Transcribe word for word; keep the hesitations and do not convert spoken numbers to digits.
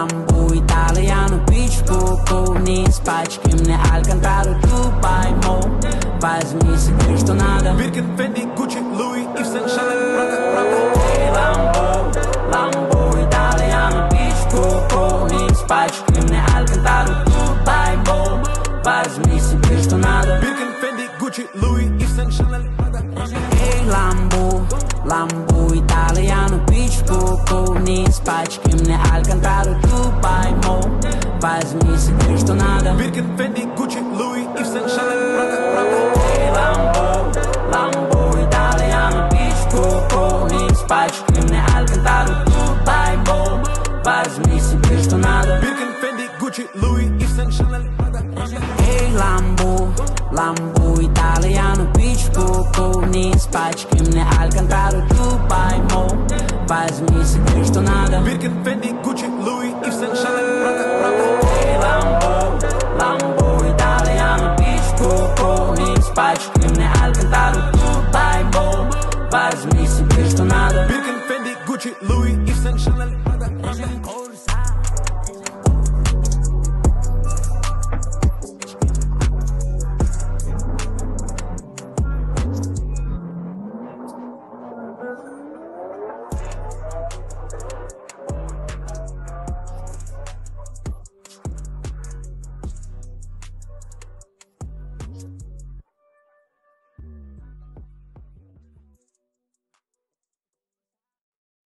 Lambo italiano, beach coco, nem spacchi, ne Alcantara, Dubai, Mo. Faz-me se Cristo nada. Birkin, Fendi, Gucci, Louis, Yves Saint Chanel, Prada, Prada. Hey, Lambo, Lambo italiano, beach coco, nem spacchi, ne Alcantara, Dubai, Mo. Faz-me se Cristo nada. Birkin, Fendi, Gucci, Louis, Yves Saint Chanel, Prada. Hey, Lambo, Lambo italiano, beach coco, nem spacchi, ne Alcantara, Dubai, Mo. Faz-me se Cristo nada. Birkin, Fendi, Gucci, Louis, Yves Saint Chanel, Prada, Prada. Hey, Lambo, Lambo italiano, beach coco, nem spacchi, ne Alcantara, Dubai, Mo. Faz-me se Cristo nada. Birkin, Fendi, Gucci, Louis, Yves Saint Chanel, Prada. Hey, Lambo, Lambo italiano, beach coco, nem spacchi, ne Alcantara, Dubai, Mo. Faz-me se Cristo nada. Birkin, Fendi,